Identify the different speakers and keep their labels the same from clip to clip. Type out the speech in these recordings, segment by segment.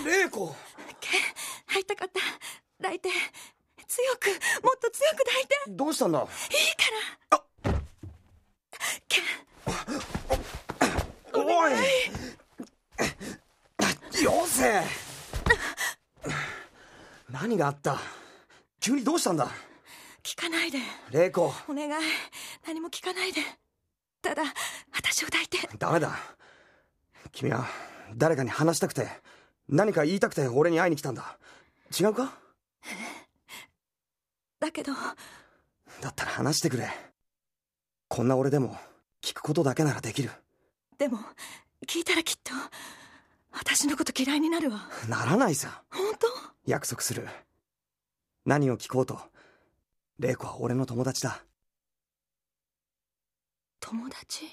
Speaker 1: 玲子。
Speaker 2: 会いたかった。抱いて、強く、もっと強く抱いて。
Speaker 1: どうしたんだ。いい
Speaker 2: からケン。
Speaker 1: おいよせ。何があった。急にどうしたんだ。
Speaker 2: 聞かないで
Speaker 1: 玲子、
Speaker 2: お願い。何も聞かないで。ただ私を抱いて。
Speaker 1: ダメだ。君は誰かに話したくて、何か言いたくて俺に会いに来たんだ。違うか。
Speaker 2: だけど。
Speaker 1: だったら話してくれ。こんな俺でも聞くことだけならできる。
Speaker 2: でも聞いたらきっと私のこと嫌いになるわ。
Speaker 1: ならないさ。
Speaker 2: 本当？
Speaker 1: 約束する。何を聞こうと玲子は俺の友達だ。
Speaker 2: 友達？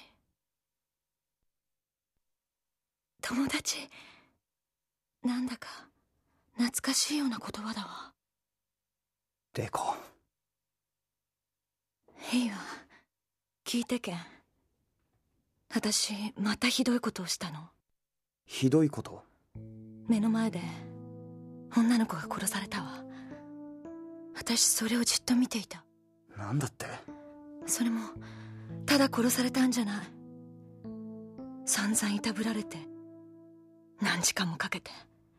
Speaker 2: 友達、なんだか懐かしいような言葉だわ。
Speaker 1: 玲子。
Speaker 2: いいわ、聞いてけん。私またひどいことをしたの。
Speaker 1: ひどいこと？
Speaker 2: 目の前で女の子が殺されたわ。私それをじっと見ていた。
Speaker 1: なんだって？
Speaker 2: それもただ殺されたんじゃない。散々いたぶられて何時間もかけて。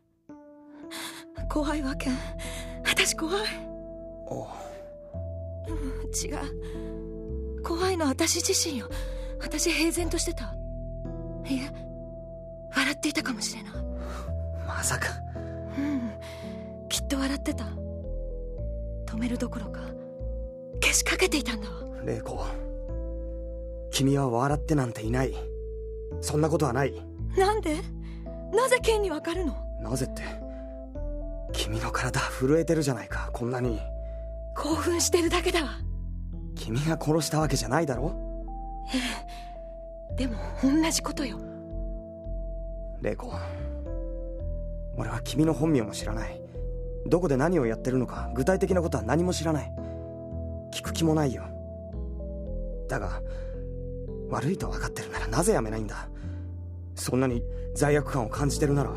Speaker 2: 怖いわけん。私怖い。
Speaker 1: おう。
Speaker 2: 違う、怖いのは私自身よ。私平然としてた。いえ、笑っていたかもしれない。
Speaker 1: まさか。
Speaker 2: きっと笑ってた。止めるどころかけしかけていたんだわ。
Speaker 1: 玲子、君は笑ってなんていない。そんなことはない。
Speaker 2: なんで？なぜケンにわかるの？
Speaker 1: なぜって、君の体震えてるじゃないか。こんなに
Speaker 2: 興奮してるだけだわ。
Speaker 1: 君が殺したわけじゃないだろ。
Speaker 2: ええ、でも同じことよ。
Speaker 1: 玲子、俺は君の本名も知らない。どこで何をやってるのか具体的なことは何も知らない。聞く気もないよ。だが悪いと分かってるならなぜやめないんだ。そんなに罪悪感を感じてるなら。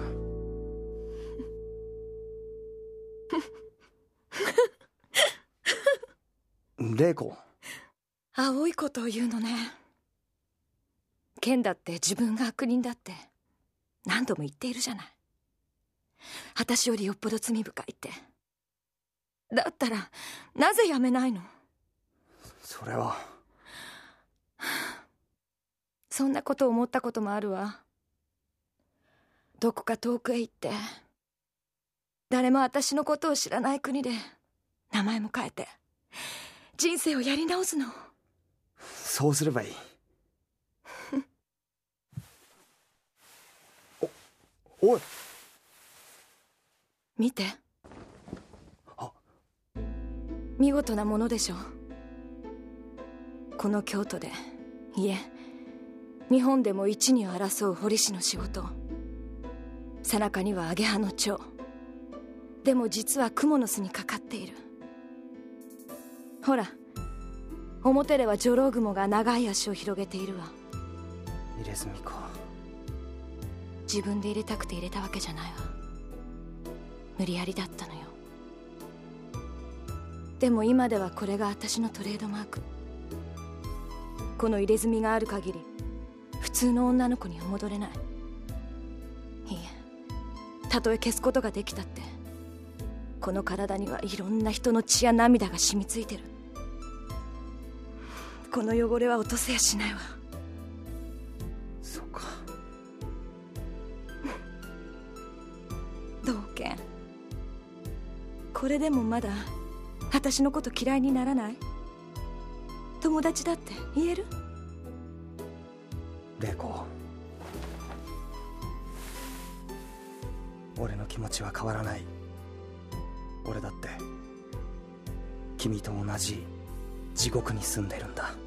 Speaker 1: 玲子。
Speaker 2: 青いことを言うのね。ケンだって自分が悪人だって何度も言っているじゃない。私よりよっぽど罪深いって。だったらなぜやめないの？
Speaker 1: それは。
Speaker 2: そんなこと思ったこともあるわ。どこか遠くへ行って誰も私のことを知らない国で名前も変えて人生をやり直すの。
Speaker 1: そうすればいい。おい、
Speaker 2: 見て。見事なものでしょ。この京都で、いえ日本でも一二を争う彫師の仕事。背中にはアゲハの蝶。でも実は蜘蛛の巣にかかっている。ほら、表ではジョロウグモが長い足を広げているわ。
Speaker 1: 入れ墨か。
Speaker 2: 自分で入れたくて入れたわけじゃないわ。無理やりだったのよ。でも今ではこれが私のトレードマーク。この入れ墨がある限り普通の女の子には戻れない。いいえ、たとえ消すことができたってこの体にはいろんな人の血や涙が染みついてる。この汚れは落とせやしないわ。
Speaker 1: そうか。
Speaker 2: どうけん、これでもまだ私のこと嫌いにならない？友達だって言える？
Speaker 1: 玲子、俺の気持ちは変わらない。俺だって君と同じ地獄に住んでるんだ。